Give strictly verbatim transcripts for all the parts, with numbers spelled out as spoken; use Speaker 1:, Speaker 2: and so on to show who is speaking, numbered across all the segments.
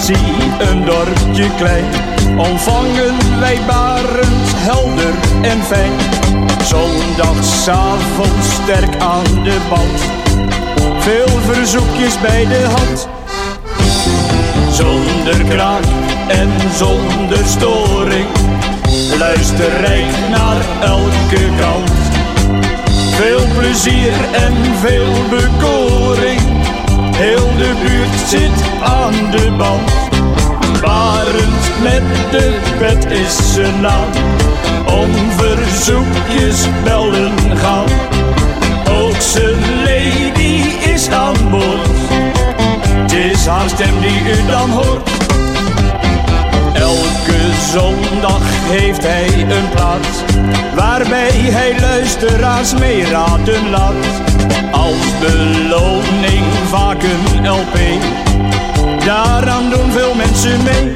Speaker 1: vakantie, een dorpje klein, ontvangen wij Barend helder en fijn. Zondagsavond sterk aan de band, veel verzoekjes bij de hand. Zonder kraak en zonder storing, luister rijk naar elke kant. Veel plezier en veel bekoring, heel de buurt zit aan de band. Barend met de pet is zijn naam, om verzoekjes bellen gaan. Ook zijn lady is aan boord, het is haar stem die u dan hoort. Elke zondag heeft hij een plaats, waarbij hij luisteraars meeraden laat. Als beloning vaak een L P, daaraan doen veel mensen mee.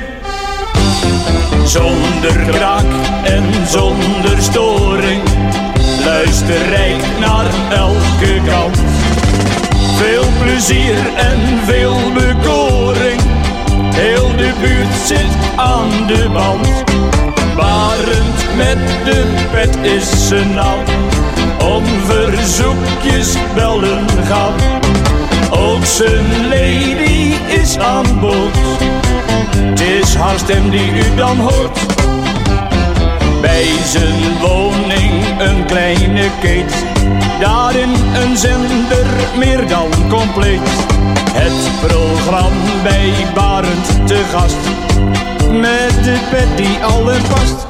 Speaker 1: Zonder kraak en zonder storing, luister rijk naar elke kant. Veel plezier en veel bekoring, heel de buurt zit aan de band. Barend met de pet is zijn naam, om verzoekjes bellen gaan. Ook zijn lady is aan boord, het is haar stem die u dan hoort. Bij zijn woning een kleine keet, daarin een zender meer dan compleet. Het programma bij Barend te gast, met de pet die allen past.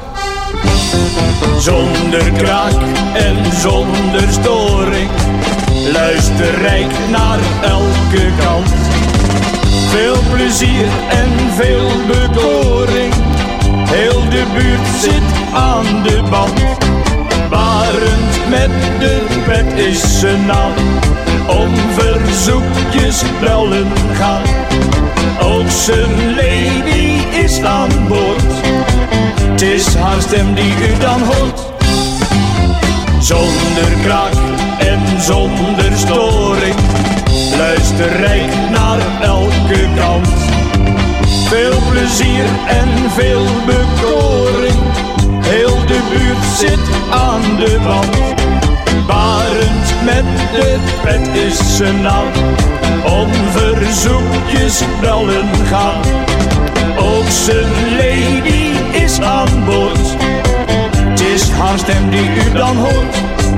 Speaker 1: Zonder kraak en zonder storing, luister rijk naar elke kant. Veel plezier en veel bekoring, heel de buurt zit aan de band. Barend met de pet is zijn naam, om verzoekjes bellen gaan. Ook zijn lady is aan boord, het is haar stem die u dan hoort. Zonder kraak en zonder storing, luister rijk naar elke kant. Veel plezier en veel bekoring, heel de buurt zit aan de band. Barend met de pet is zijn naam, om verzoekjes bellen gaan. Ook zijn lady is aan boord, het is haar stem die u dan hoort.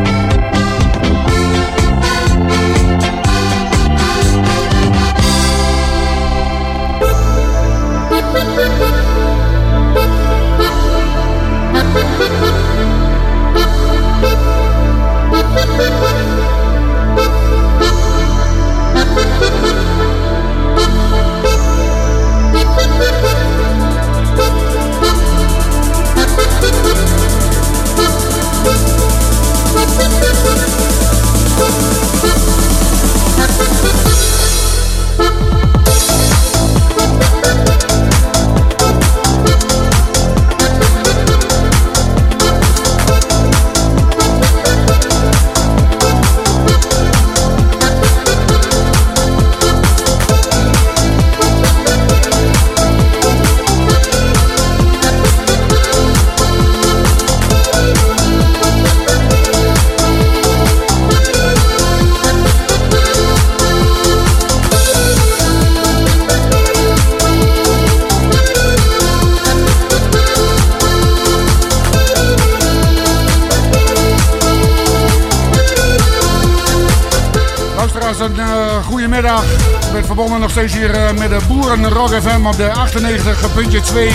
Speaker 2: Een uh, goedemiddag. Ik ben verbonden nog steeds hier uh, met de Boeren Rock F M op de achtennegentig punt twee.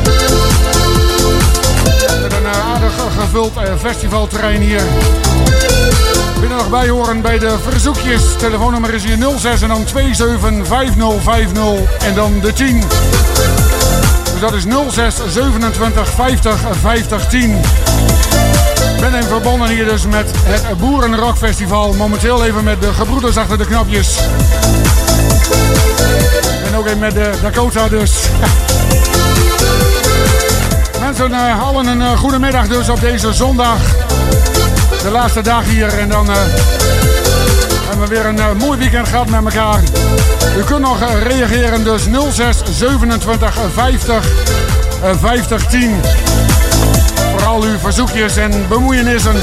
Speaker 2: Met een uh, aardig gevuld uh, festivalterrein hier. Ik ben er nog bij horen bij de verzoekjes. Telefoonnummer is hier nul zes en dan twee zeven vijf nul vijf nul en dan de tien. Dus dat is nul zes zevenentwintig vijftig vijftig tien. Ik ben even verbonden hier dus met het Boeren Rock Festival. Momenteel even met de gebroeders achter de knopjes. En ook even met de Dakota dus. Mensen, uh, allen een uh, goede middag dus op deze zondag. De laatste dag hier. En dan uh, En we weer een uh, mooi weekend gehad met elkaar. U kunt nog uh, reageren, dus nul zes zevenentwintig vijftig vijftig tien. Voor al uw verzoekjes en bemoeienissen.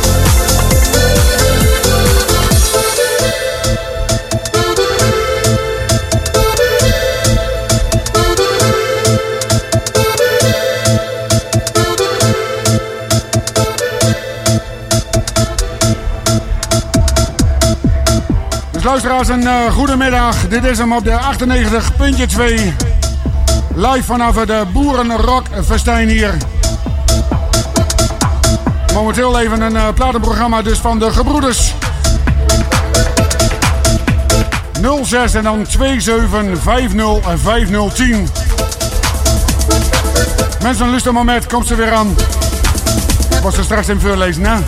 Speaker 2: Dus luisteraars, een uh, goede middag. Dit is hem op de achtennegentig punt twee. Live vanaf de Boerenrockfestijn hier. Momenteel even een uh, platenprogramma dus van de gebroeders. nul zes en dan twee zeven vijf nul vijf nul tien. Mensen, een lustig moment, komt ze weer aan. Ik was er straks in voorlezen, hè?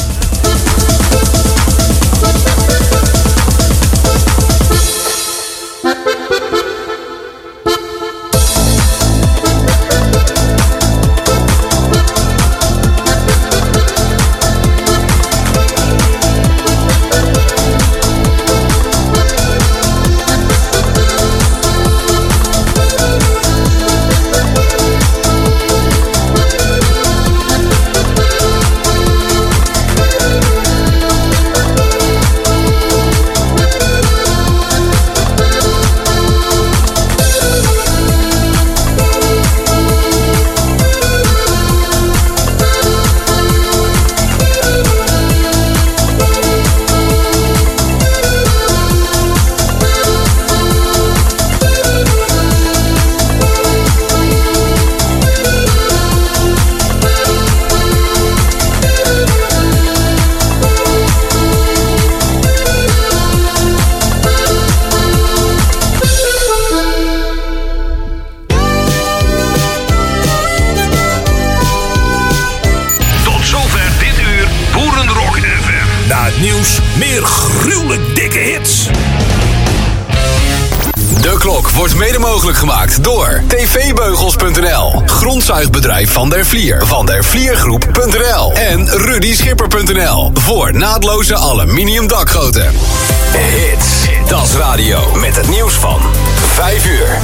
Speaker 3: Gemaakt door t v beugels punt n l, grondzuigbedrijf Van der Vlier, van der vliergroep punt n l en rudy schipper punt n l voor naadloze aluminium dakgoten. Hits, dat is radio met het nieuws van vijf uur.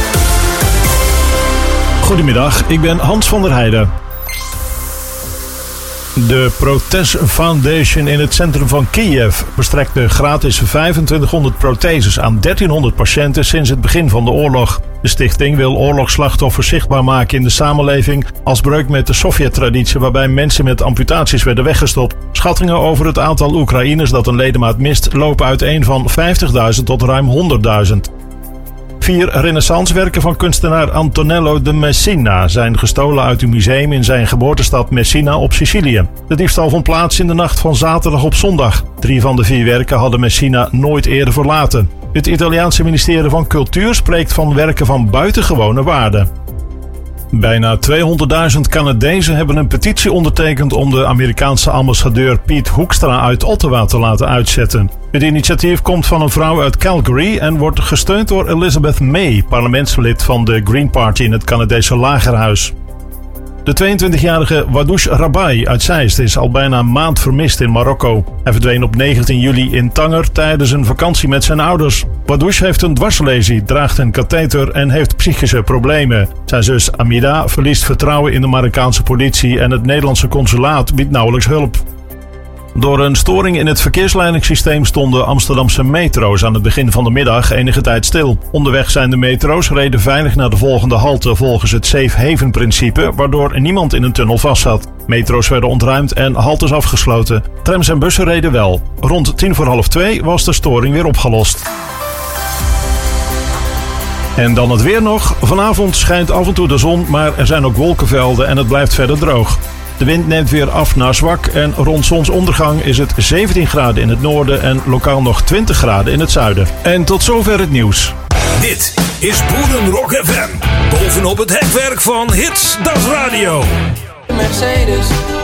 Speaker 4: Goedemiddag, ik ben Hans van der Heijden. De Protest Foundation in het centrum van Kiev bestrekte gratis vijfentwintighonderd protheses aan dertienhonderd patiënten sinds het begin van de oorlog. De stichting wil oorlogsslachtoffers zichtbaar maken in de samenleving als breuk met de Sovjet-traditie waarbij mensen met amputaties werden weggestopt. Schattingen over het aantal Oekraïners dat een ledemaat mist lopen uiteen van vijftigduizend tot ruim honderdduizend. Vier renaissancewerken van kunstenaar Antonello de Messina zijn gestolen uit een museum in zijn geboortestad Messina op Sicilië. De diefstal vond plaats in de nacht van zaterdag op zondag. Drie van de vier werken hadden Messina nooit eerder verlaten. Het Italiaanse ministerie van Cultuur spreekt van werken van buitengewone waarde. Bijna tweehonderdduizend Canadezen hebben een petitie ondertekend om de Amerikaanse ambassadeur Pete Hoekstra uit Ottawa te laten uitzetten. Het initiatief komt van een vrouw uit Calgary en wordt gesteund door Elizabeth May, parlementslid van de Green Party in het Canadese Lagerhuis. De tweeëntwintigjarige Wadoush Rabai uit Zeist is al bijna een maand vermist in Marokko. Hij verdween op negentien juli in Tanger tijdens een vakantie met zijn ouders. Wadoush heeft een dwarslesie, draagt een katheter en heeft psychische problemen. Zijn zus Amida verliest vertrouwen in de Marokkaanse politie en het Nederlandse consulaat biedt nauwelijks hulp. Door een storing in het verkeersleidingssysteem stonden Amsterdamse metro's aan het begin van de middag enige tijd stil. Onderweg zijn de metro's reden veilig naar de volgende halte volgens het safe haven principe, waardoor niemand in een tunnel vastzat. Metro's werden ontruimd en haltes afgesloten. Trams en bussen reden wel. Rond tien voor half twee was de storing weer opgelost. En dan het weer nog. Vanavond schijnt af en toe de zon, maar er zijn ook wolkenvelden en het blijft verder droog. De wind neemt weer af naar zwak en rond zonsondergang is het zeventien graden in het noorden en lokaal nog twintig graden in het zuiden. En tot zover het nieuws.
Speaker 5: Dit is Boerenrock F M. Bovenop het hekwerk van Hits, dat is radio.
Speaker 6: Mercedes.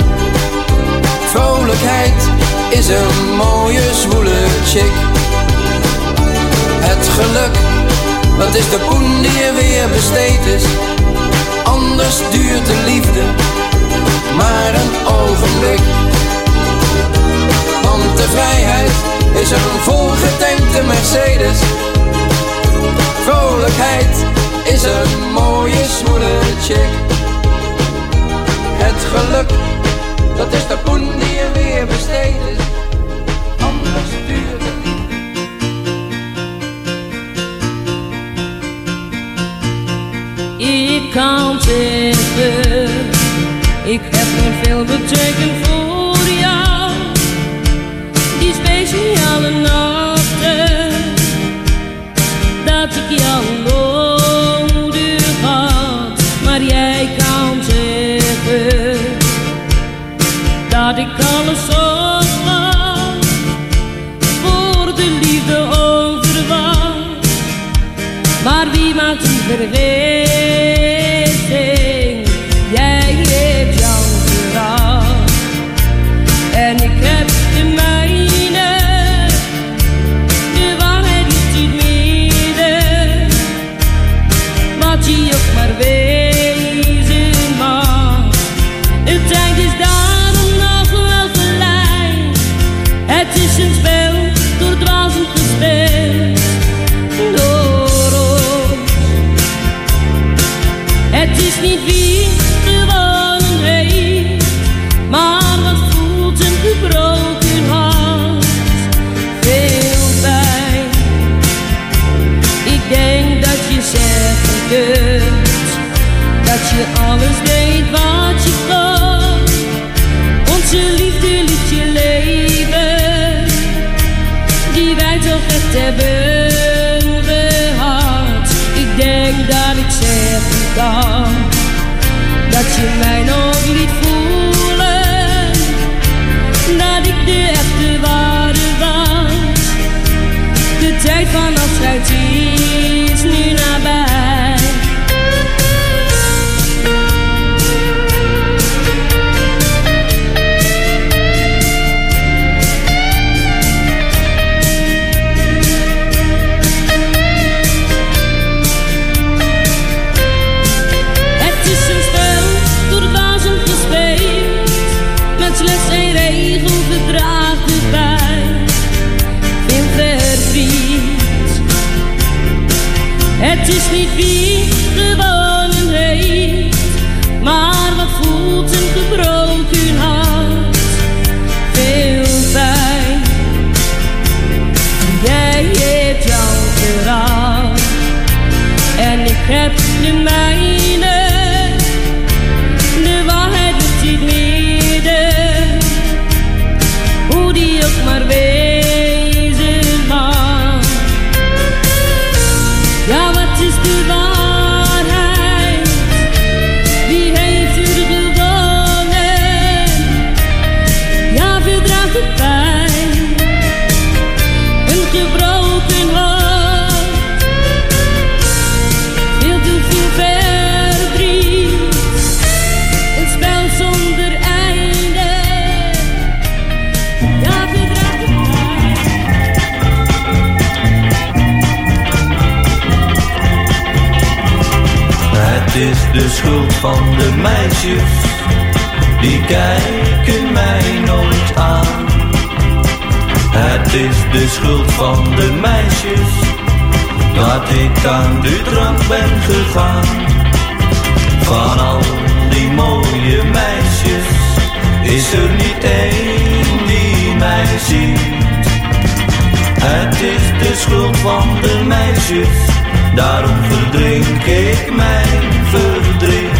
Speaker 6: Vrolijkheid is een mooie zwoele chick. Het geluk, dat is de poen die je weer besteed is. Anders duurt de liefde maar een ogenblik. Want de vrijheid is een volgetankte Mercedes. Vrolijkheid is een mooie smoele chick. Het geluk, dat is de poen die je weer besteed is. Anders duurt het niet.
Speaker 7: Ik kan zeggen, ik heb nog veel betekend voor jou. Die speciale nachten, dat ik jou nodig had. Maar jij kan zeggen, dat ik alles op was, voor de liefde overwacht. Maar wie maakt die vergeving? Jij hebt jouw verhaal en ik heb de mijne. De waarheid ligt in het midden, wat je ook maar wezen mag. De tijd is daarom nog wel gelijk. Het is een spel door dwazen gespeeld door ons. Het is niet wie gewonnen heeft, maar wat voelt een gebroken hart. Veel pijn. Ik denk dat je zeggen kunt, dat je alles deed wat je kon. Onze liefde liet je leven, die wij toch echt hebben gehad. Ik denk dat ik zeggen kan, dat je mij nog liet voelen, dat ik de echte waarde was. De tijd van afscheid is nu nabij. Het is een spel door dwazen gespeeld, met slechts één regel verdraagt erbij. Veel verdriet. Het is niet wie gewonnen heeft, maar wat voelt een gebroken hart. Veel pijn. Jij hebt jouw verhaal en ik heb de mijne. De waarheid ligt in het midden, hoe die ook maar wezen mag. Ja, wat is de waarheid? Wie heeft er gewonnen? Ja, veel draagt het pijn, een gebroken hart. Veel te veel verdriet, een spel zonder einde. Ja, veel draagt het pijn.
Speaker 8: Het is de schuld van de meisjes, die kijken mij nooit aan. Het is de schuld van de meisjes, dat ik aan de drank ben gegaan. Van al die mooie meisjes, is er niet één die mij ziet. Het is de schuld van de meisjes, daarom verdrink ik mijn verdriet.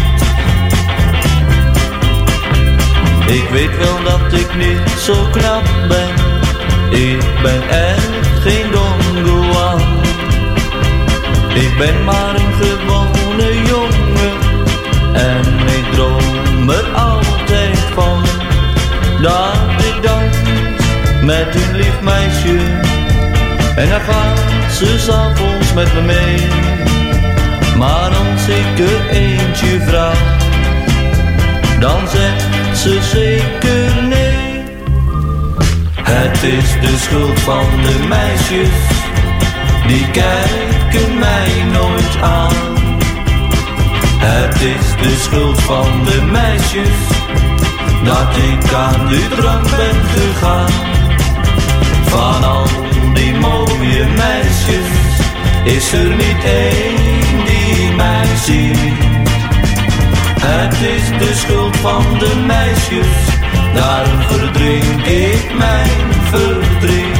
Speaker 8: Ik weet wel dat ik niet zo knap ben, ik ben echt geen Don Juan. Ik ben maar een gewone jongen en ik droom er altijd van, dat ik dans met een lief meisje en dan gaat ze 's avonds met me mee. Maar als ik er eentje vraag, dan zegt ze zeker nee. Het is de schuld van de meisjes, die kijken mij nooit aan. Het is de schuld van de meisjes, dat ik aan de drank ben gegaan. Van al die mooie meisjes is er niet één die mij ziet. Het is de schuld van de meisjes, daarom verdrink ik mijn verdriet.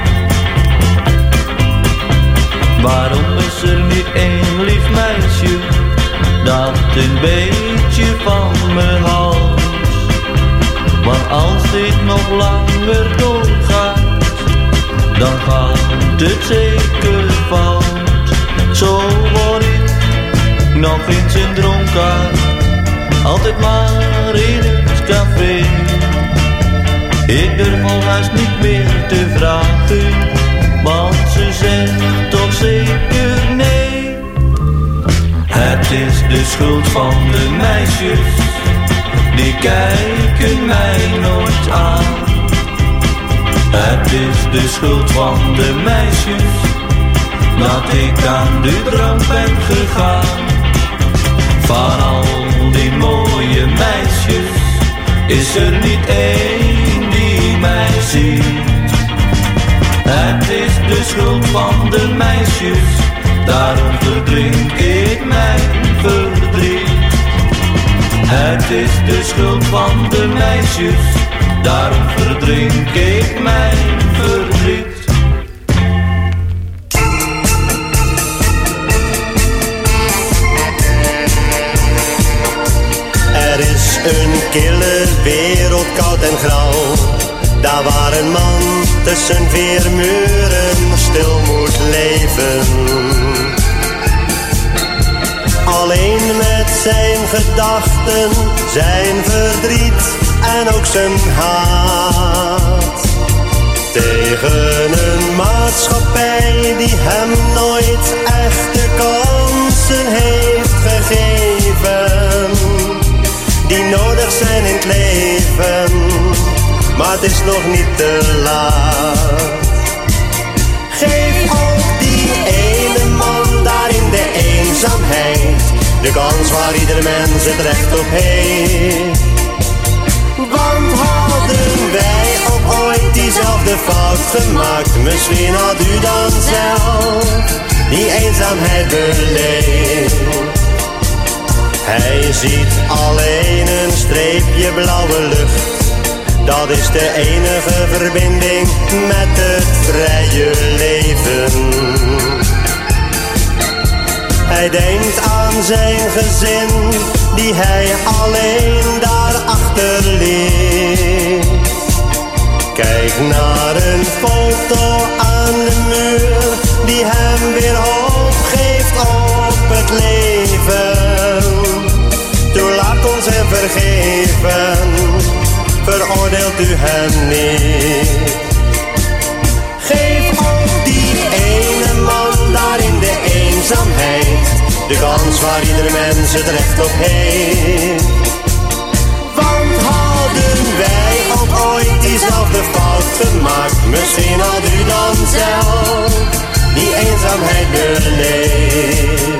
Speaker 8: Waarom is er niet één lief meisje dat een beetje van me houdt? Want als dit nog langer doorgaat, dan gaat het zeker fout. Zo word ik nog eens een dronkaard, altijd maar in het café. Ik durf al haast niet meer te vragen, want ze zegt toch zeker nee. Het is de schuld van de meisjes, die kijken mij nooit aan. Het is de schuld van de meisjes, dat ik aan de drank ben gegaan. Van al die mooie meisjes is er niet één die mij ziet. Het is de schuld van de meisjes, daarom verdrink ik mijn verdriet. Het is de schuld van de meisjes, daarom verdrink ik mijn verdriet.
Speaker 9: Er is een kille wereld, koud en grauw, daar waar een man tussen vier muren stil moet leven. Alleen met zijn gedachten, zijn verdriet en ook zijn haat. Tegen een maatschappij die hem nooit echte kansen heeft gegeven, die nodig zijn in het leven, maar het is nog niet te laat. Geef ook die ene man daar in de eenzaamheid de kans waar ieder mens het recht op heeft. Want hadden wij ook ooit diezelfde fout gemaakt, misschien had u dan zelf die eenzaamheid beleefd. Hij ziet alleen een streepje blauwe lucht, dat is de enige verbinding met het vrije leven. Hij denkt aan zijn gezin, die hij alleen daar achterliet. Kijk naar een foto aan de muur, die hem weer hoop geeft op het leven. Toen laat ons hem vergeven, veroordeelt u hem niet. Geef ook die ene man daar in de eenzaamheid de kans waar ieder mens het recht op heeft. Want hadden wij ook ooit diezelfde fout gemaakt, misschien had u dan zelf die eenzaamheid beleefd.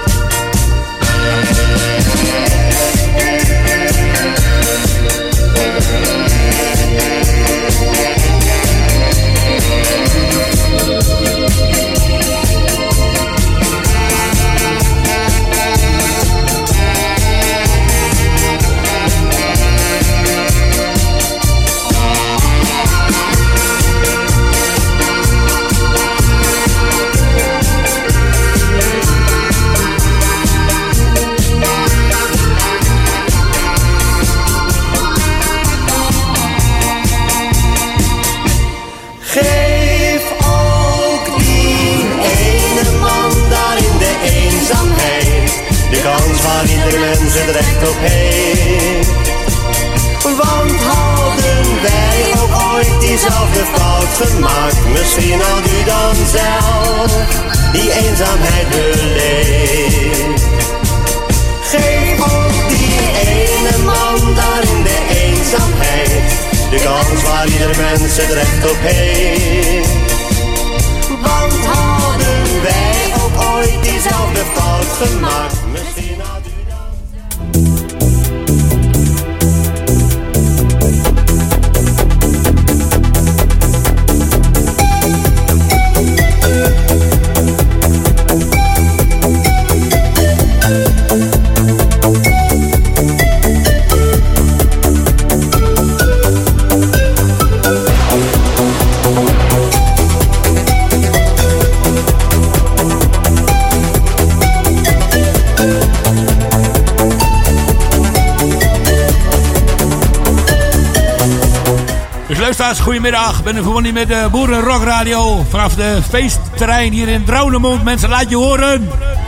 Speaker 9: Waar ieder mens het recht op heeft. Want hadden wij ook ooit diezelfde fout gemaakt, misschien had u dan zelf die eenzaamheid beleefd. Geef ook die ene man daar in de eenzaamheid de kans waar ieder mens het recht op heeft. Want hadden wij ook ooit diezelfde fout gemaakt, misschien had u dan...
Speaker 10: luisteraars, goedemiddag. Ik ben verbonden met de Boeren Rock Radio vanaf de feestterrein hier in Drouwnemond. Mensen, laat je horen.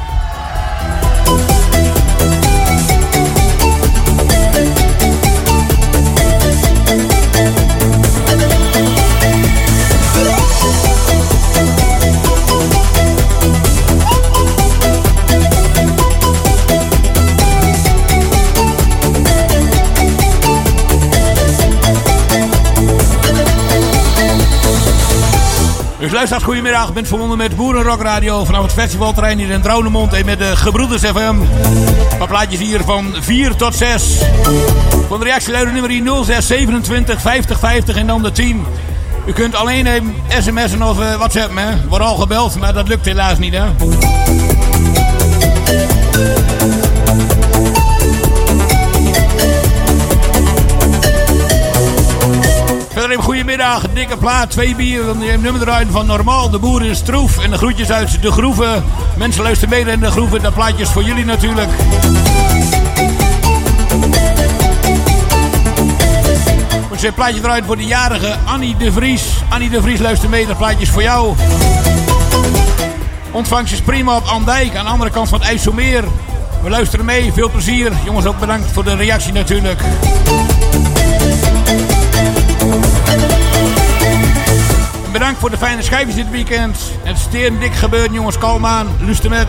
Speaker 10: Dus luisteraars, goedemiddag. Ik ben verbonden met Boeren Rock Radio vanaf het festivalterrein hier in Drouwnemond en met de Gebroeders F M. Een paar plaatjes hier van vier tot zes. Van de reactieluider nummer nul zes zevenentwintig vijftig vijftig en dan de tien. U kunt alleen even sms'en of uh, whatsappen, hè. Er wordt al gebeld, maar dat lukt helaas niet, hè. Verder een goedemiddag, dikke plaat, twee bier, een nummer eruit van Normaal, de boer is troef en de groetjes uit de groeven. Mensen luisteren mee in de groeven, dat plaatje is voor jullie natuurlijk. Er zit een plaatje eruit voor de jarige Annie de Vries. Annie de Vries luistert mee, dat plaatje is voor jou. Ontvangst is prima op Andijk, aan de andere kant van het IJsselmeer. We luisteren mee, veel plezier. Jongens, ook bedankt voor de reactie natuurlijk. En bedankt voor de fijne schijfjes dit weekend. Het is steen dik gebeurd, jongens, kalm aan. Luister met.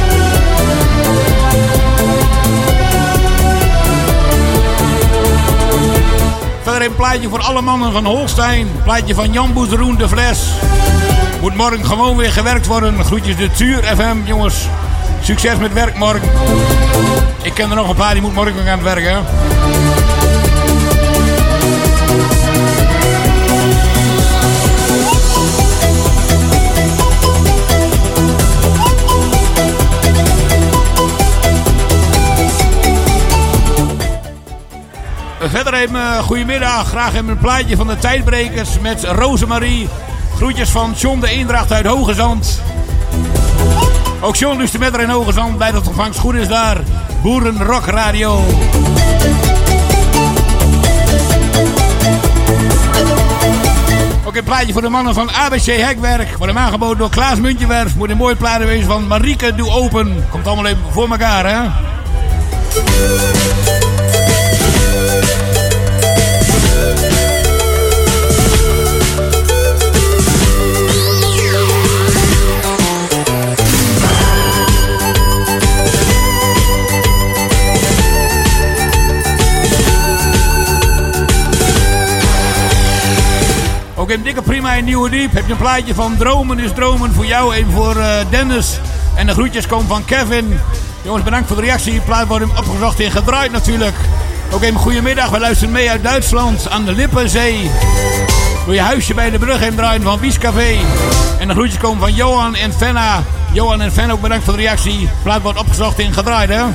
Speaker 10: Verder een plaatje voor alle mannen van Holstein. Plaatje van Jan Boezeroen de Fles. Moet morgen gewoon weer gewerkt worden. Groetjes de Tuur F M, jongens. Succes met werk morgen. Ik ken er nog een paar die moet morgen gaan het werken. Hè? Verder even uh, goedemiddag. Graag even een plaatje van de Tijdbrekers met Rosemarie. Groetjes van John de Eendracht uit Hogezand. Ook John luistert met er in Hogezand. Blij dat de ontvangst goed is daar. Boeren Rock Radio. Ook een plaatje voor de mannen van A B C Hekwerk. Wordt hem aangeboden door Klaas Muntjewerf. Moet een mooi plaatje wezen van Marieke Doe Open. Komt allemaal even voor elkaar, hè? Ook een dikke prima in Nieuwe Diep. Heb je een plaatje van Dromen is Dromen voor jou. Even voor uh, Dennis. En de groetjes komen van Kevin. Jongens, bedankt voor de reactie. De plaat wordt hem opgezocht en gedraaid natuurlijk. Ook even goedemiddag. We luisteren mee uit Duitsland aan de Lippenzee. Wil je huisje bij de brug heen draaien van Wiescafé. En de groetjes komen van Johan en Fenna. Johan en Fenna, ook bedankt voor de reactie. De plaat wordt opgezocht en gedraaid, hè.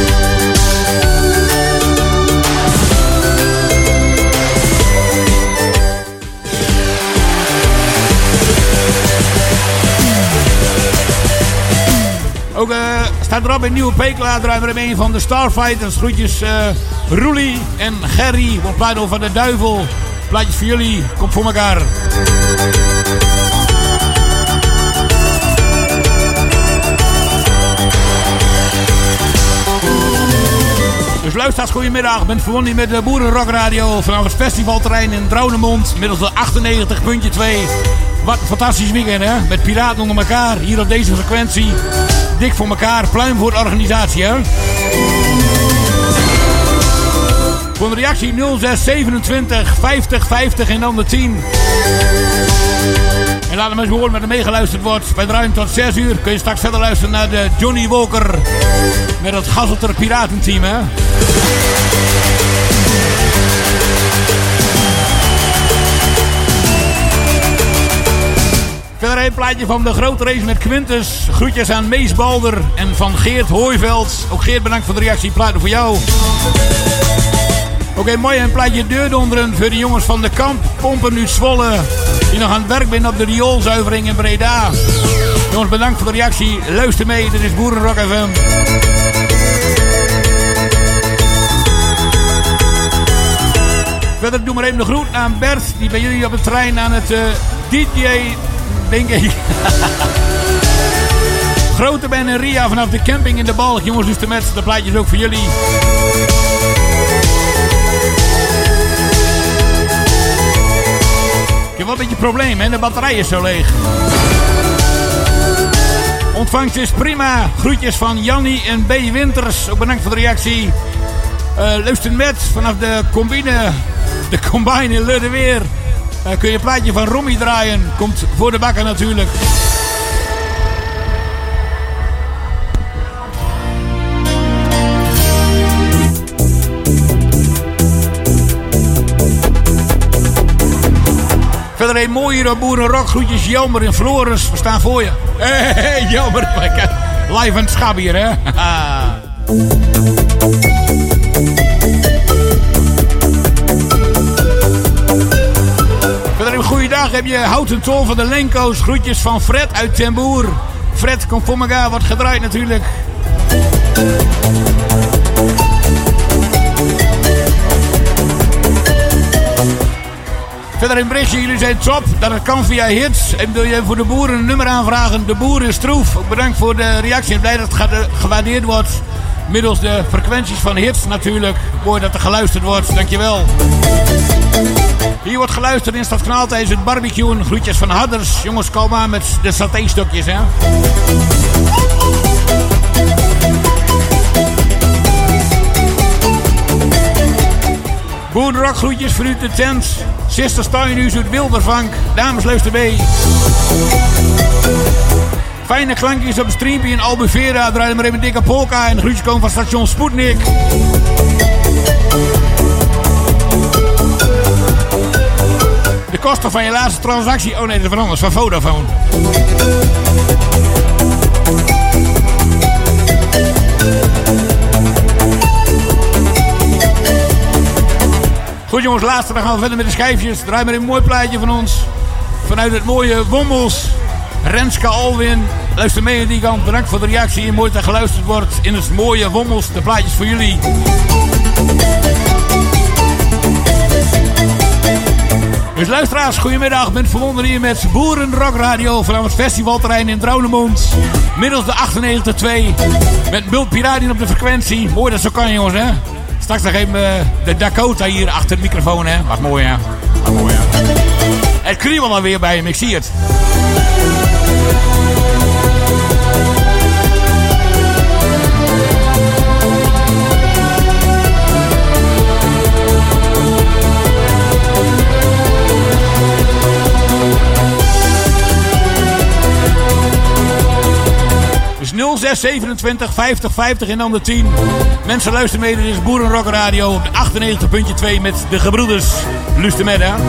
Speaker 10: Ook uh, staat erop een nieuwe Pekela. Draaien we er een van de Starfighters. Groetjes uh, Roelie en Gerry. Wordt plaat over de duivel. Plaatjes voor jullie. Komt voor elkaar. Dus luisteraars, goedemiddag. Ik ben verbonden met de Boeren Rock Radio vanaf het festivalterrein in Drouwnemond. Middels de achtennegentig punt twee. Wat een fantastisch weekend, hè? Met piraten onder elkaar. Hier op deze frequentie. Dik voor elkaar. Pluim voor de organisatie, hè? Voor een reactie nul zes zevenentwintig vijftig vijftig en dan de tien. En laat hem eens horen met er meegeluisterd wordt. Bij draaien tot zes uur kun je straks verder luisteren naar de Johnny Walker. Met het Gasselter Piratenteam, hè? Verder een plaatje van de grote race met Quintus. Groetjes aan Mees Balder en van Geert Hooiveld. Ook Geert, bedankt voor de reactie. Plaatje voor jou. Ook een mooi een plaatje deurdonderen voor de jongens van de kamp. Pompen uit Zwolle. Die nog aan het werk zijn op de rioolzuivering in Breda. Jongens, bedankt voor de reactie. Luister mee, dit is Boeren Rock F M. Verder doe maar even de groet aan Bert, die bij jullie op het trein aan het uh, D J, denk ik. Grote Ben en Ria vanaf de camping in de Balk. Jongens, dus de met de plaatjes ook voor jullie. Ik heb wel een beetje een probleem, hè? De batterij is zo leeg. Ontvangst is prima. Groetjes van Jannie en B. Winters. Ook bedankt voor de reactie. Uh, luister met vanaf de combine, de combine in Luddeweer. Uh, kun je een plaatje van Rommie draaien. Komt voor de bakken natuurlijk. Verder een mooie boerenrock. Groetjes Jelmer in Flores. We staan voor je. Hé, hey, hey, Jelmer. Live aan het schab hier, hè. Verder een goede dag. Heb je Houten Tol van de Lenko's. Groetjes van Fred uit Ten Boer. Fred, komt voor elkaar. Wordt gedraaid natuurlijk. Verder een berichtje, jullie zijn top, dat het kan via hits. En wil je voor de boeren een nummer aanvragen? De boer is troef. Ook bedankt voor de reactie en blij dat het gewaardeerd wordt. Middels de frequenties van hits natuurlijk. Mooi dat er geluisterd wordt, dankjewel. Hier wordt geluisterd in Stadskanaal tijdens het barbecue. Groetjes van Hadders. Jongens, kom aan met de satéstokjes, hè. Boerenrock groetjes vanuit de tent. Sister Steinhuis uit Wildervank. Dames, luister mee. Fijne klankjes op het streampje in Albufeira. Draai maar even een dikke polka. En de groetjes komen van station Sputnik. De kosten van je laatste transactie. Oh nee, dat is van anders. Van Vodafone. Goed jongens, laatste, dan gaan we verder met de schijfjes. Draai maar een mooi plaatje van ons. Vanuit het mooie Wommels. Renske Alwin. Luister mee aan die kant. Bedankt voor de reactie. En mooi dat geluisterd wordt in het mooie Wommels. De plaatjes voor jullie. Dus luisteraars, goedemiddag. Ik ben verbonden hier met Boerenrock Radio vanaf het festivalterrein in Drouwnemond. Middels de achtennegentig twee. Met Bult Piraten op de frequentie. Mooi dat zo kan jongens, hè. Straks nog even uh, de Dakota hier achter het microfoon, hè. Wat mooi, hè. Wat mooi, hè. Het kriebelt alweer bij hem, ik zie het. Dus nul zes zevenentwintig vijftig vijftig en dan de tien. Mensen luisteren mee, dit is Boerenrock Radio op de achtennegentig punt twee met de gebroeders. Luister met, hè.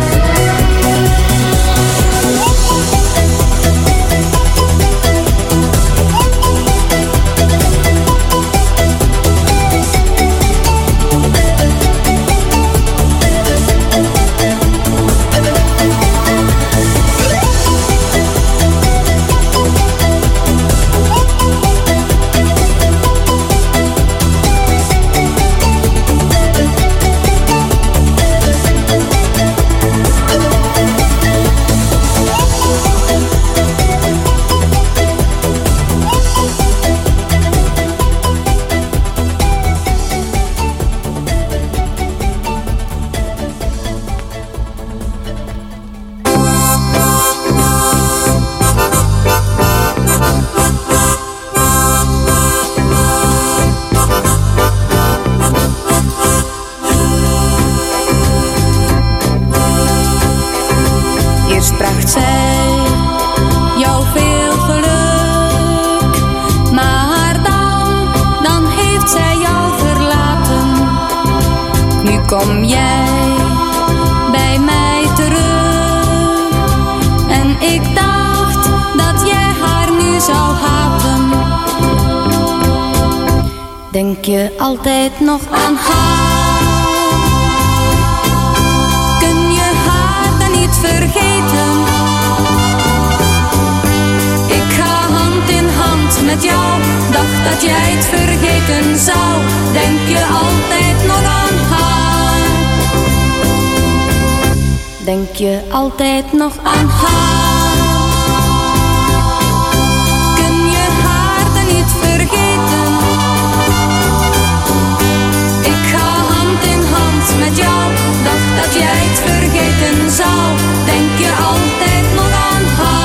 Speaker 11: Kom jij bij mij terug? En ik dacht dat jij haar nu zou haten. Denk je altijd nog aan haar? Kun je haar dan niet vergeten? Ik ga hand in hand met jou. Dacht dat jij het vergeten zou. Denk je altijd nog aan haar? Denk je altijd nog aan haar? Kun je haar dan niet vergeten? Ik ga hand in hand met jou, dacht dat jij het vergeten zou. Denk je altijd nog aan haar?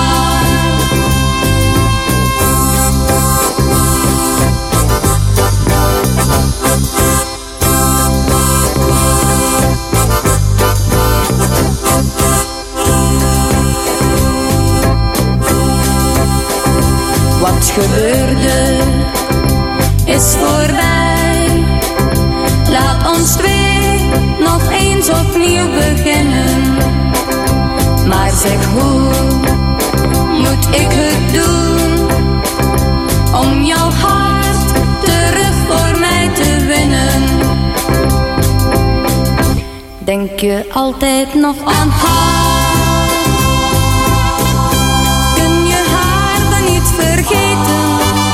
Speaker 11: Wat gebeurde is voorbij. Laat ons twee nog eens opnieuw beginnen. Maar zeg, hoe moet ik het doen om jouw hart terug voor mij te winnen? Denk je altijd nog aan haar? Vergeten.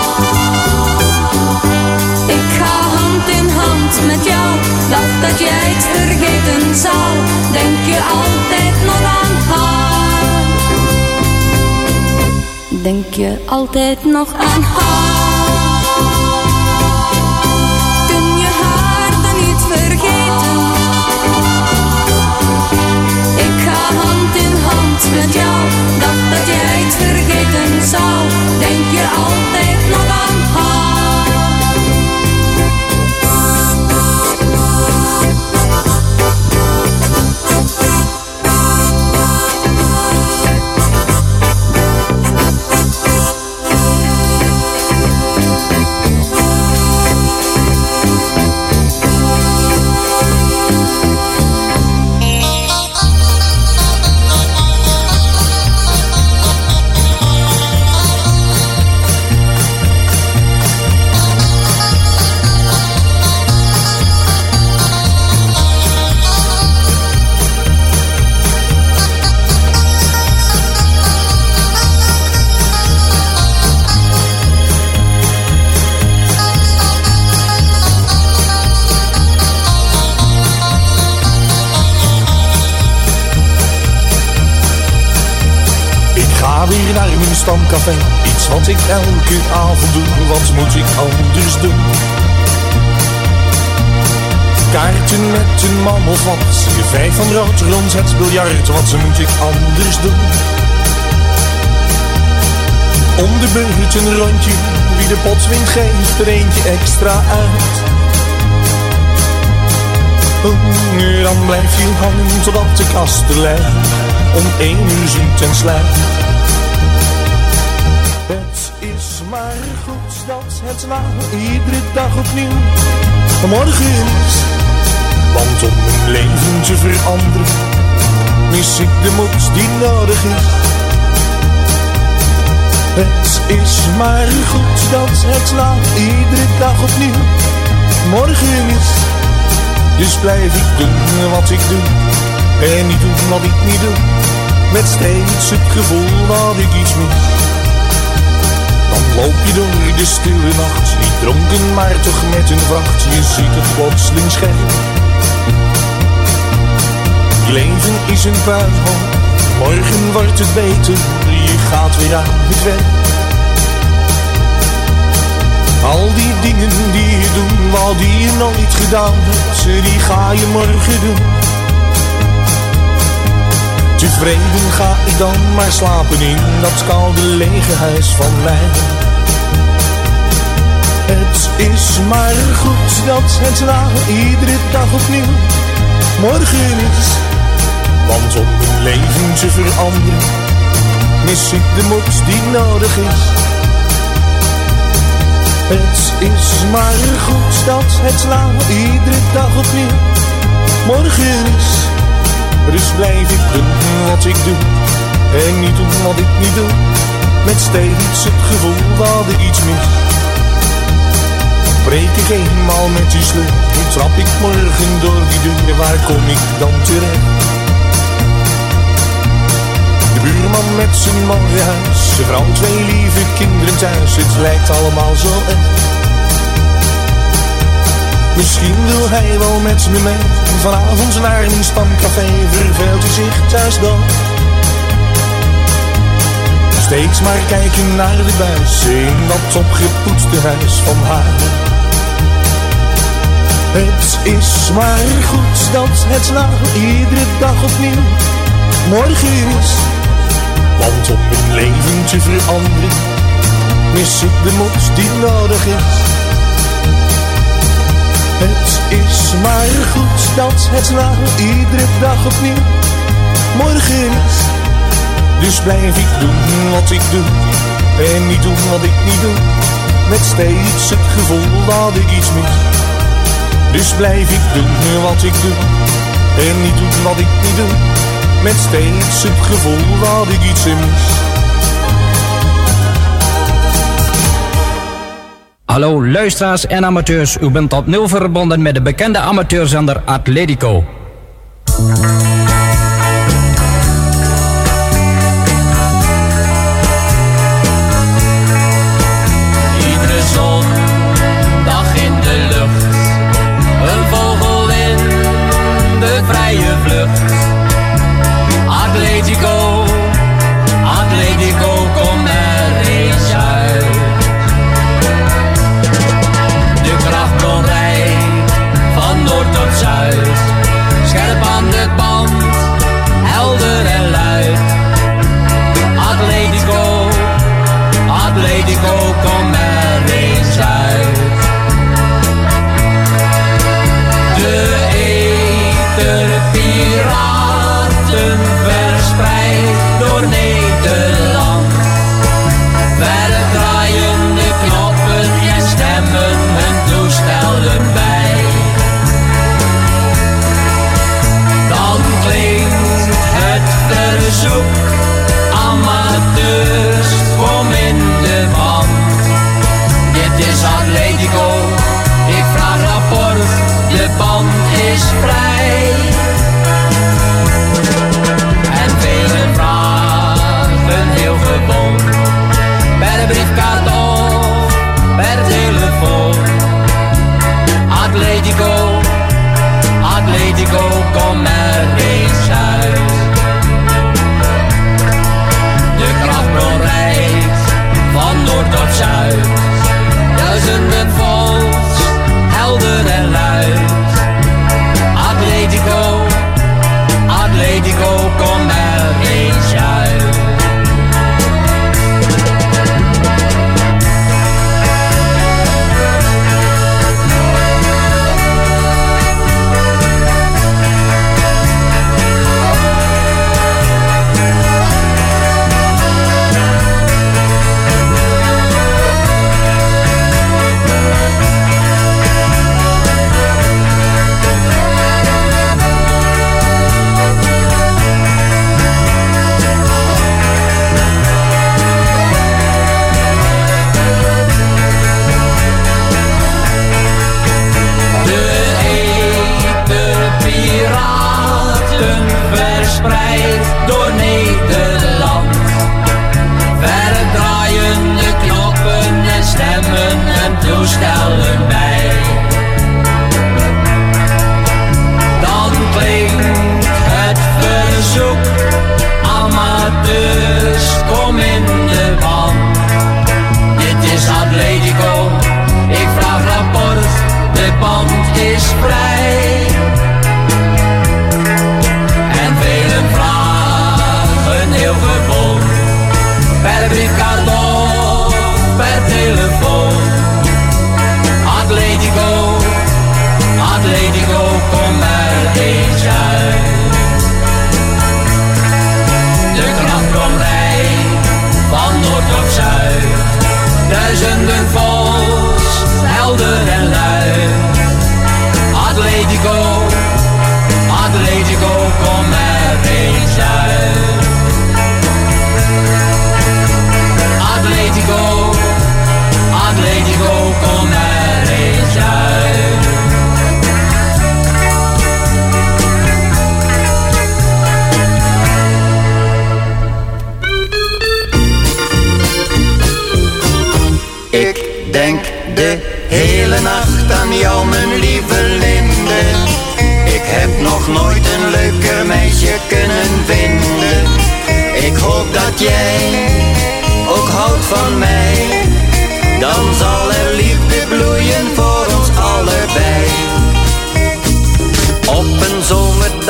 Speaker 11: Ik ga hand in hand met jou, dacht dat jij het vergeten zou. Denk je altijd nog aan haar? Denk je altijd nog aan haar? Kun je haar dan niet vergeten? Ik ga hand in hand met jou, dacht dat jij het vergeten zou. Denk je altijd nog aan haar?
Speaker 12: Weer naar mijn stamcafé, iets wat ik elke avond doe, wat moet ik anders doen? Kaarten met een man of wat, vijf van rood rond het biljart, wat moet ik anders doen? Om de beurt een rondje, wie de pot wint geeft er eentje extra uit. Oh, dan blijf je hangen totdat de kast er lijkt, om één uur zoet en slijt. Maar goed dat het na iedere dag opnieuw morgen is. Want om mijn leven te veranderen mis ik de moed die nodig is. Het is maar goed dat het na iedere dag opnieuw morgen is. Dus blijf ik doen wat ik doe en niet doen wat ik niet doe, met steeds het gevoel dat ik iets mis. Dan loop je door de stille nacht, niet dronken maar toch met een vracht. Je ziet het plotseling scherp. Je leven is een puinhoop, morgen wordt het beter. Je gaat weer aan het werk. Al die dingen die je doet, wat die je nooit gedaan hebt, die ga je morgen doen. Tevreden ga ik dan maar slapen in dat koude lege huis van mij. Het is maar goed dat het na iedere dag opnieuw morgen is. Want om mijn leven te veranderen mis ik de moed die nodig is. Het is maar goed dat het na iedere dag opnieuw morgen is. Dus blijf ik doen wat ik doe en niet doen wat ik niet doe, met steeds het gevoel dat ik iets mis. Breek ik eenmaal met die sleur, trap ik morgen door die deur, waar kom ik dan terecht? De buurman met zijn mooie huis, zijn vrouw, twee lieve kinderen thuis, het lijkt allemaal zo echt. Misschien wil hij wel met me mee. Vanavond naar een stamcafé, verveelt hij zich thuis dan. Steeds maar kijken naar de buis in dat opgepoetste huis van haar. Het is maar goed dat het nou iedere dag opnieuw morgen is. Want om mijn leven te veranderen mis ik de moed die nodig is. Het is maar goed dat het nou iedere dag opnieuw morgen is. Dus blijf ik doen wat ik doe en niet doen wat ik niet doe, met steeds het gevoel dat ik iets mis. Dus blijf ik doen wat ik doe en niet doen wat ik niet doe, met steeds het gevoel dat ik iets mis.
Speaker 13: Hallo luisteraars en amateurs, u bent op nul verbonden met de bekende amateurzender Atletico.
Speaker 6: Iedere zondag in de lucht, een vogel in de vrije vlucht. Atletico, Atletico, kom er eens uit. De krachtbron rijdt van noord tot zuid, scherp aan de band, helder en luid. Atletico, Atletico, kom er eens uit. De Etherpiraten verspreid door Nederland, verder draaien de knoppen en stemmen hun toestellen bij. Dan klinkt het verzoek, amateurs, kom in de band. Dit is Atletico, ik vraag rapport, de band is vrij. En velen vragen heel gewoon, per de briefkaart of per telefoon. Atletico, Atletico, kom er eens uit. De krachtbron rijdt van noord tot zuid, duizenden volks, helder en luid. Atletico, Atletico, kom er eens uit. Verspreid door Nederland, verder draaien de knoppen en stemmen en toestellen bij. Dan klinkt het verzoek, amateurs, kom in de band. Dit is Atletico, ik vraag rapport, de band is vrij. Heel gewoon, per briefkaart of per telefoon. Atletico, Atletico, kom er eens uit. De krachtbron rijdt van noord tot zuid, duizenden volks, helder en luid. Atletico, Atletico, kom er eens uit. Atletico, Atletico, kom er eens uit.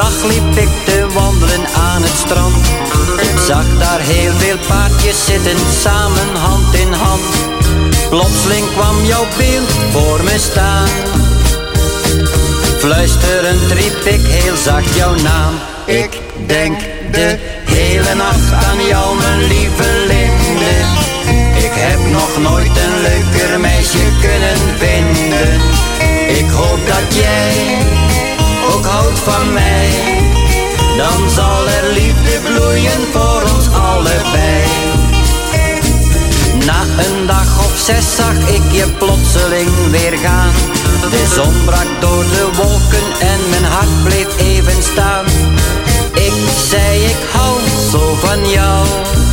Speaker 14: dag liep ik te wandelen aan het strand. Ik zag daar heel veel paardjes zitten, samen hand in hand. Plotseling kwam jouw beeld voor me staan. Fluisterend riep ik heel zacht jouw naam. Ik denk de hele nacht aan jou, mijn lieve Linde. Ik heb nog nooit een leuker meisje kunnen vinden. Ik hoop dat jij ook houdt van mij. Dan zal er liefde bloeien voor ons allebei. Na een dag of zes zag ik je plotseling weer gaan. De zon brak door de wolken en mijn hart bleef even staan. Ik zei ik hou zo van jou.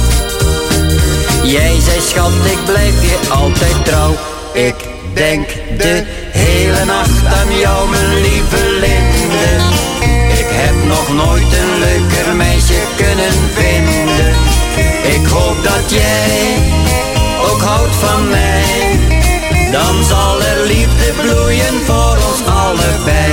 Speaker 14: Jij zei schat ik blijf je altijd trouw. Ik denk de hele nacht aan jou mijn lieve Linde. Ik heb nog nooit een leuker meisje kunnen vinden. Ik hoop dat jij ook houdt van mij. Dan zal er liefde bloeien voor ons allebei.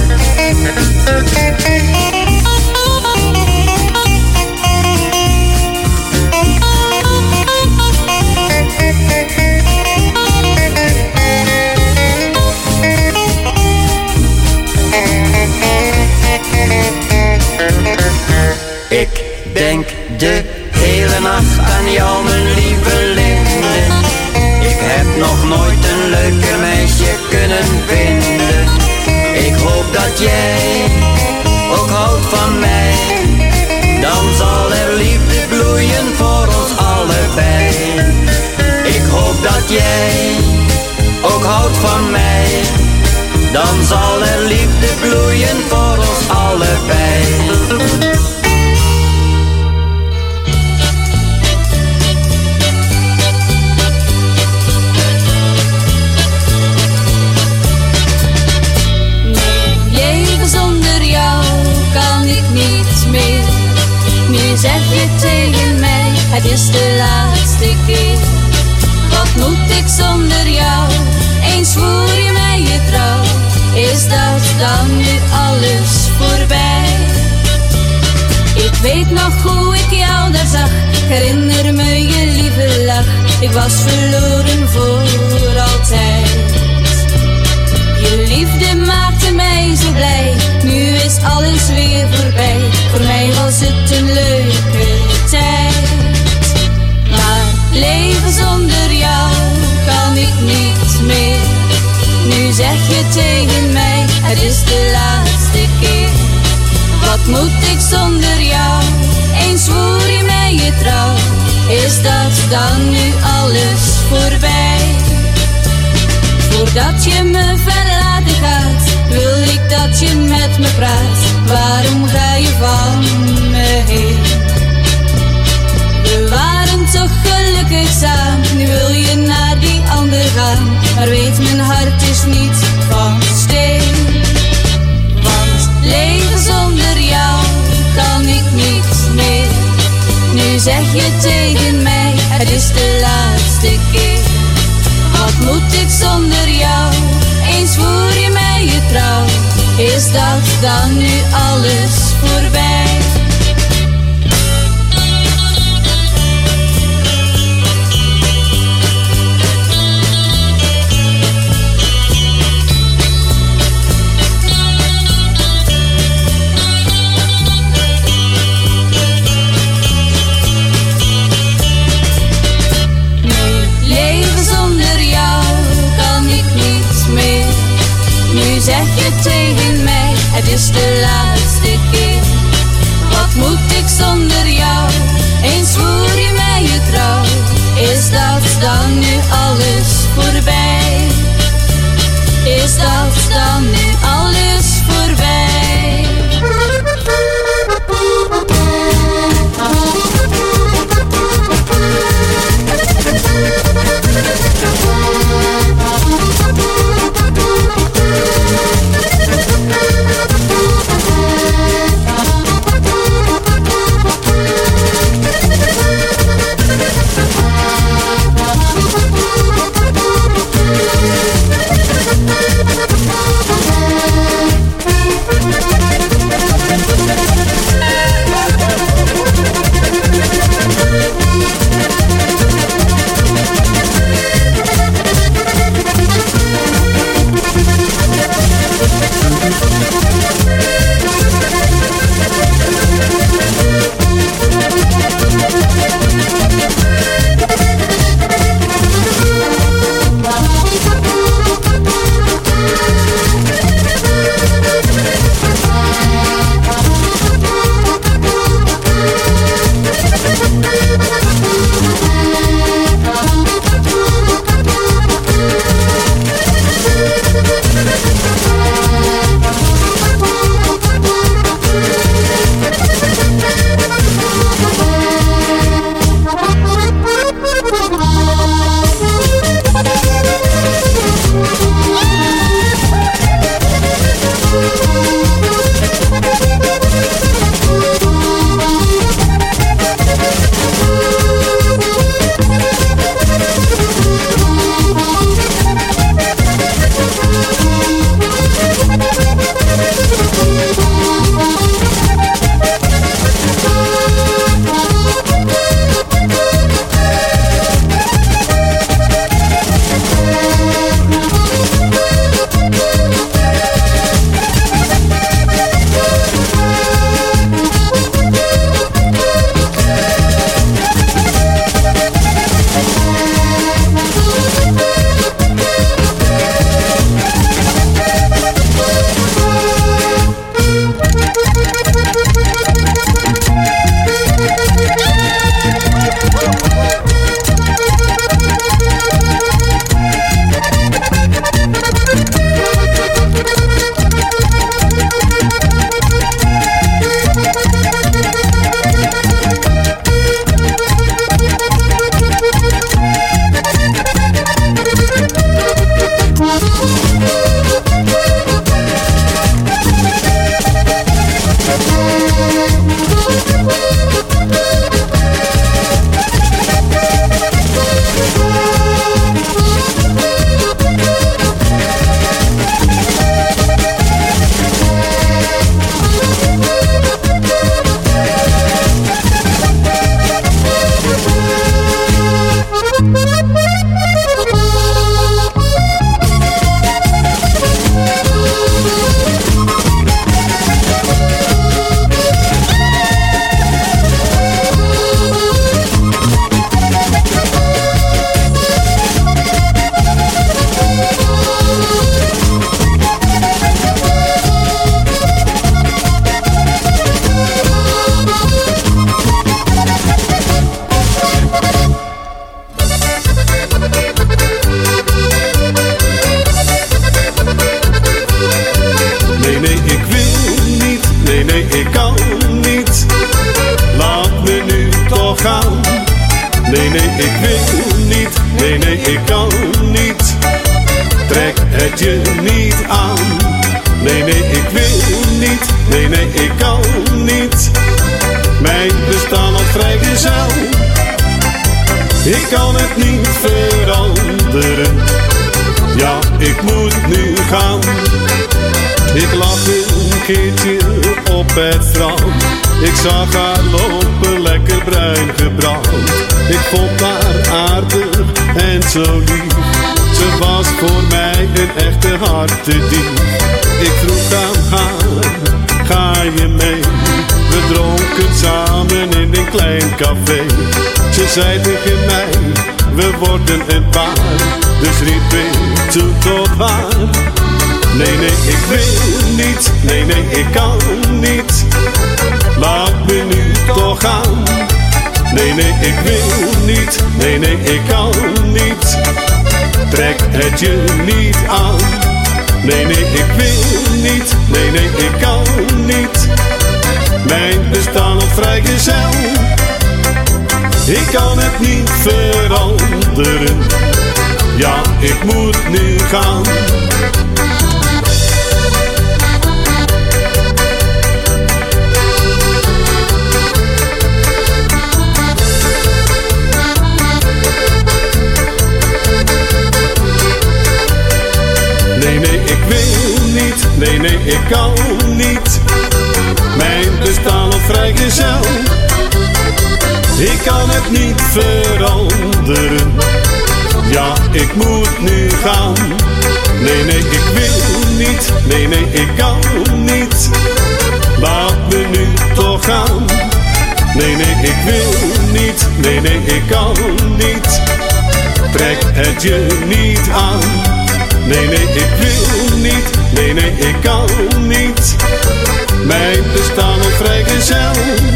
Speaker 14: Ik denk de hele nacht aan jou mijn lieve Linde. Ik heb nog nooit een leuker meisje kunnen vinden. Ik hoop dat jij ook houdt van mij. Dan zal er liefde bloeien voor ons allebei. Ik hoop dat jij ook houdt van mij. Dan zal er liefde bloeien voor ons allebei.
Speaker 11: Nu zeg je tegen mij, het is de laatste keer. Wat moet ik zonder jou? Eens zwoer je mij je trouw. Is dat dan nu alles voorbij? Ik weet nog hoe ik jou daar zag. Ik herinner me je lieve lach. Ik was verloren voor altijd. Je liefde maakte mij zo blij. Nu is alles weer voorbij. Voor mij was het een leuke tijd. Maar leven zonder jou kan ik niet meer. Nu zeg je tegen mij, het is de laatste keer. Wat moet ik zonder jou? Eens zwoer je mij je trouw. Is dat dan nu alles voorbij? Voordat je me verlaten gaat, wil ik dat je met me praat. Waarom ga je van me heen? We waren toch gelukkig samen, nu wil je naar die ander gaan. Maar weet, mijn hart is niet van steen. Want leven zonder jou kan ik niet meer. Nu zeg je tegen mij, het is de laatste keer. Wat moet ik zonder jou? Eens zwoer je mij je trouw. Is dat dan nu alles voorbij? Zeg je tegen mij, het is de laatste keer. Wat moet ik zonder jou? Eens zwoer je mij je trouw. Is dat dan nu alles voorbij? Is dat dan nu alles voorbij?
Speaker 15: Nee, nee, ik wil niet, nee, nee, ik kan niet. Trek het je niet aan. Nee, nee, ik wil niet, nee, nee, ik kan niet. Mijn bestaan als vrijgezel, ik kan het niet veranderen. Ja, ik moet nu gaan. Ik lag een keertje op het strand. Ik zag haar lopen, lekker bruin gebrand. Ik vond haar aardig en zo lief. Ze was voor mij een echte hartedief. Ik vroeg aan haar, ga je mee? We dronken samen in een klein café. Ze zei tegen mij, we worden een paar. Dus riep ik toe tot haar. Nee, nee, ik wil niet, nee, nee, ik kan niet. Laat me nu toch gaan. Nee, nee, ik wil niet, nee, nee, ik kan niet. Trek het je niet aan. Nee, nee, ik wil niet, nee, nee, ik kan niet. Mijn bestaan op vrijgezel, ik kan het niet veranderen. Ja, ik moet nu gaan. Nee, nee, ik wil niet, nee, nee, ik kan niet. Mijn bestaan op vrijgezel, ik kan het niet veranderen. Ja, ik moet nu gaan. Nee, nee, ik wil niet. Nee, nee, ik kan niet. Laat me nu toch gaan. Nee, nee, ik wil niet. Nee, nee, ik kan niet. Trek het je niet aan. Nee, nee, ik wil niet. Nee, nee, ik kan niet. Mijn bestaan op vrijgezel.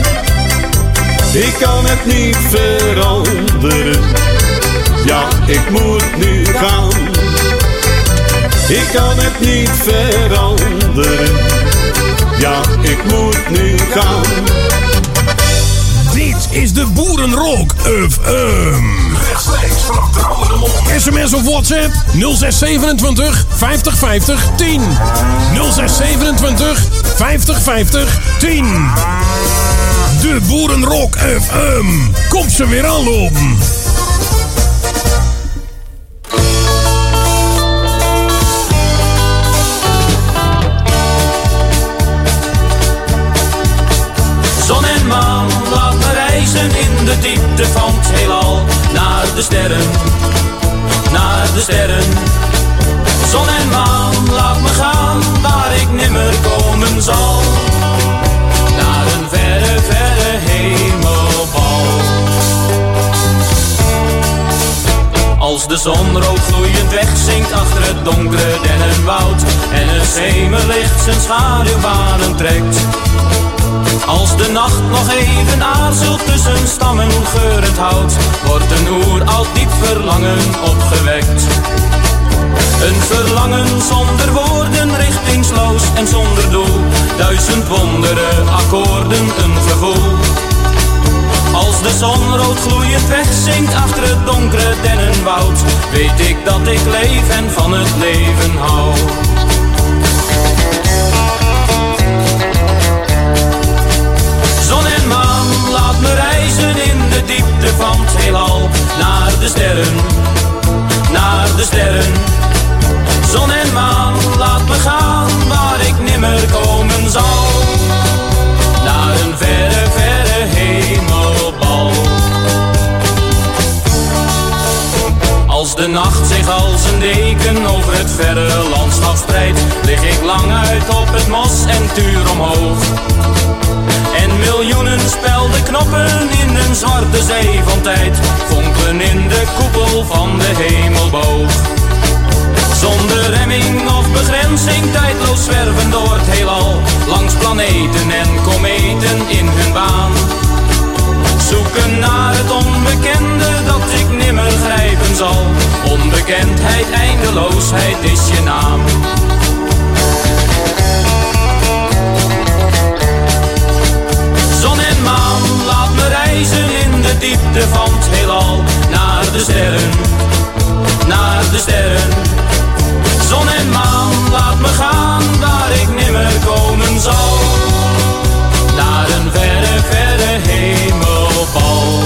Speaker 15: Ik kan het niet veranderen. Ja, ik moet nu gaan. Ik kan het niet veranderen. Ja, ik moet nu gaan.
Speaker 5: Dit is de Boerenrock F M. Rechtstreeks vanaf de andere mond. S M S of WhatsApp nul zes zevenentwintig vijftig vijftig tien. nul zes zevenentwintig vijftig vijftig tien. De Boerenrock F M. Komt ze weer aan op.
Speaker 16: Zon en maan, laat me reizen in de diepte van het heelal. Naar de sterren, naar de sterren. Zon en maan, laat me gaan waar ik nimmer komen zal. Naar een verre, verre hemelbal. Als de zon rood gloeiend wegzinkt achter het donkere dennenwoud en het schemerlicht zijn schaduwbanen trekt. Als de nacht nog even aarzelt tussen stammen geurend hout, wordt een oeroud diep verlangen opgewekt. Een verlangen zonder woorden, richtingsloos en zonder doel. Duizend wonderen, akkoorden, een gevoel. Als de zon rood gloeiend wegzinkt achter het donkere dennenwoud, weet ik dat ik leef en van het leven hou. Zon en maan, laat me reizen in de diepte van het heelal. Naar de sterren, naar de sterren. Zon en maan, laat me gaan waar ik nimmer komen zal. Naar een verre, verre hemelbal. Als de nacht zich als een deken over het verre landschap spreidt, lig ik lang uit op het mos en tuur omhoog. En miljoenen speldenknoppen in een zwarte zee van tijd fonkelen in de koepel van de hemelboog. Zonder remming of begrenzing, tijdloos zwerven door het heelal, langs planeten en kometen in hun baan. Zoeken naar het onbekende dat ik nimmer grijpen zal. Onbekendheid, eindeloosheid is je naam. Zon en maan, laat me reizen in de diepte van het heelal. Naar de sterren, naar de sterren. Zon en maan, laat me gaan waar ik nimmer komen zal. Naar een verre, verre hemelbal.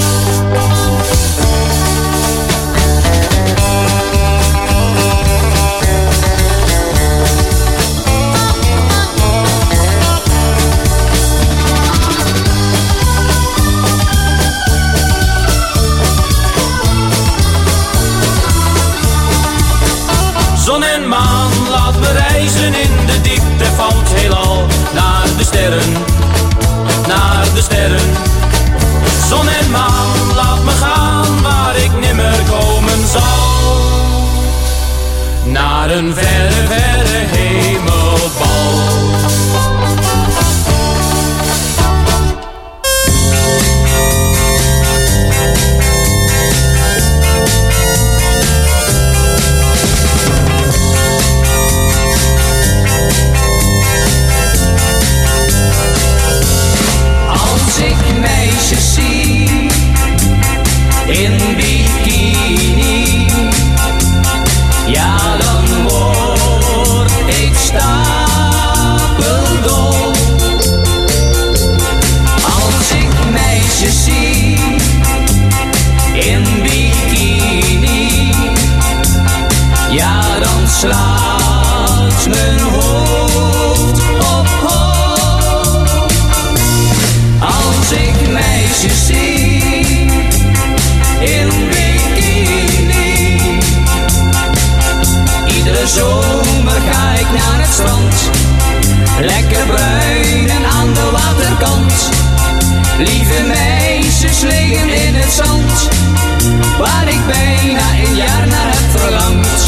Speaker 16: Zon en maan, laat me reizen in de diepte van het heelal. Naar de sterren, naar de sterren. Zon en maan, laat me gaan waar ik nimmer komen zal. Naar een verre, verre hemelbal.
Speaker 6: Meisjes zie in bikini, ja dan word Lieve meisjes liggen in het zand, waar ik bijna een jaar naar heb verlangd.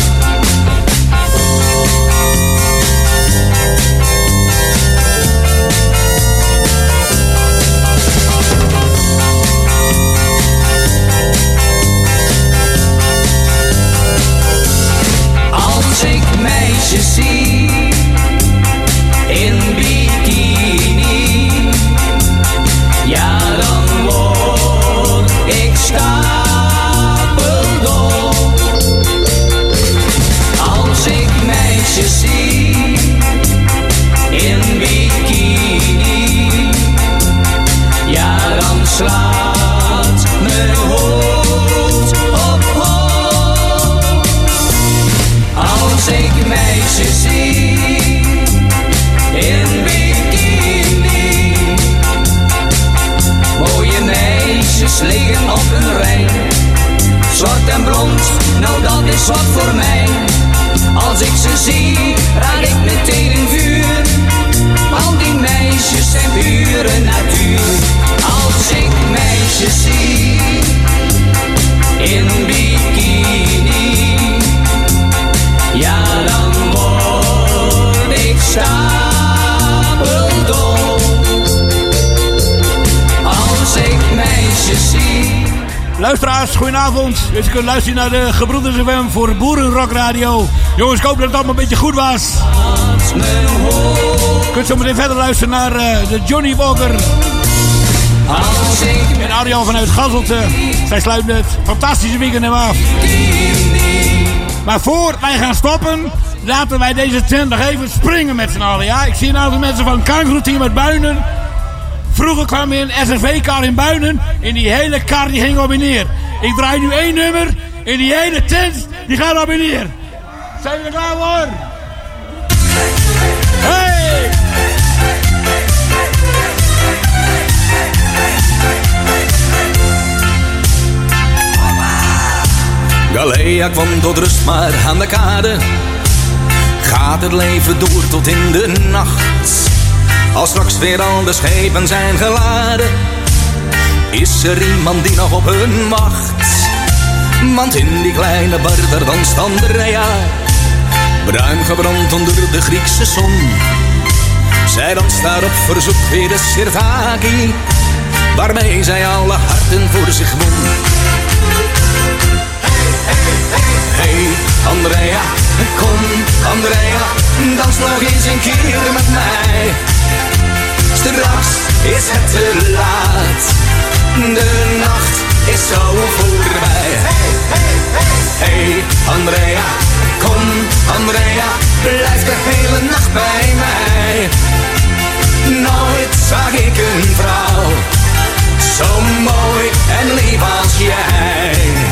Speaker 6: Als ik meisjes zie in bikini, ja dan word ik stapeldol. Als ik meisjes zie in bikini, ja dan slaat mijn hoofd op hol. Als ik meisjes zie in bikini, mooie meisjes liggen op een rij, zwart en blond, nou dat is wat voor mij. Als ik ze zie, raak ik meteen in vuur, al die meisjes zijn pure natuur. Als ik meisjes zie in bikini, ja dan word ik stapeldol. Als ik meisjes zie.
Speaker 10: Luisteraars, goedenavond. Dus je kunt luisteren naar de Gebroeders F M voor Boerenrock Radio. Jongens, ik hoop dat het allemaal een beetje goed was. Je kunt zo meteen verder luisteren naar uh, de Johnny Walker en Arjan vanuit Gasselte. Zij sluiten het fantastische weekend hem af. Maar voor wij gaan stoppen, laten wij deze tent nog even springen met z'n allen. Ja? Ik zie een aantal mensen van Kangaroo Team uit Buinen. Vroeger kwam er een S R V-kar in Buinen en die hele kar die ging op en neer. Ik draai nu één nummer en die hele tent die gaat op en neer. Zijn we er klaar voor? Hey!
Speaker 17: Galea kwam tot rust maar aan de kade. Gaat het leven door tot in de nacht. Als straks weer al de schepen zijn geladen, is er iemand die nog op hun wacht. Want in die kleine bar daar danst Andrea, bruin gebrand onder de Griekse zon. Zij danst daar op verzoek weer de sirtaki, waarmee zij alle harten voor zich won. Hey Andrea, kom Andrea, dans nog eens een keer met mij. Straks is het te laat, de nacht is zo voorbij. Hey Andrea, kom Andrea, blijf de hele nacht bij mij. Nooit zag ik een vrouw zo mooi en lief als jij.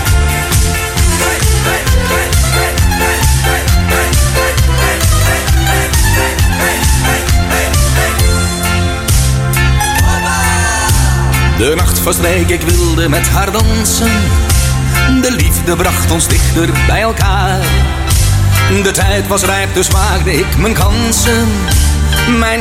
Speaker 17: De nacht verstreek, ik wilde met haar dansen. De liefde bracht ons dichter bij elkaar. De tijd was rijp, dus waagde ik mijn kansen. Mijn